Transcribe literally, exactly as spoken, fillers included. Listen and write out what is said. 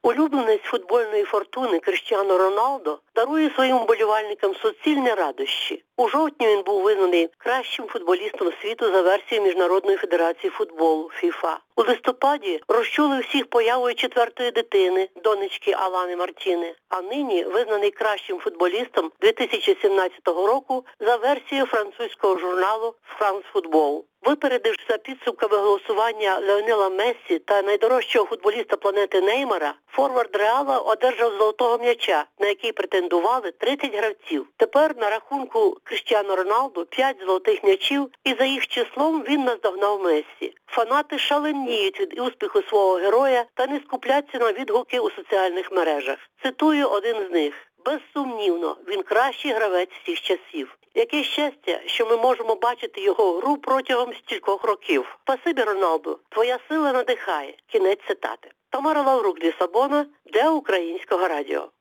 Улюбленець футбольної фортуни Кріштіану Роналдо дарує своїм вболівальникам суцільні радощі. У жовтні він був визнаний кращим футболістом світу за версією Міжнародної федерації футболу ФІФА. У листопаді розчули всіх появою четвертої дитини, донечки Алани Мартіни, а нині визнаний кращим футболістом дві тисячі сімнадцятого року за версією французького журналу «Франс Футбол». Випередивши за підсумками голосування Леонела Мессі та найдорожчого футболіста планети Неймара, форвард Реала одержав золотого м'яча, на який претендували тридцять гравців. Тепер на рахунку Кріштіану Роналду п'ять золотих м'ячів, і за їх числом він наздогнав Мессі. Фанати шаленіють від успіху свого героя та не скупляться на відгуки у соціальних мережах. Цитую один з них. Безсумнівно, він кращий гравець всіх часів. Яке щастя, що ми можемо бачити його гру протягом стількох років. Спасибі, Роналду, твоя сила надихає. Кінець цитати. Тамара Лаврук, Лісабона, для Українського радіо.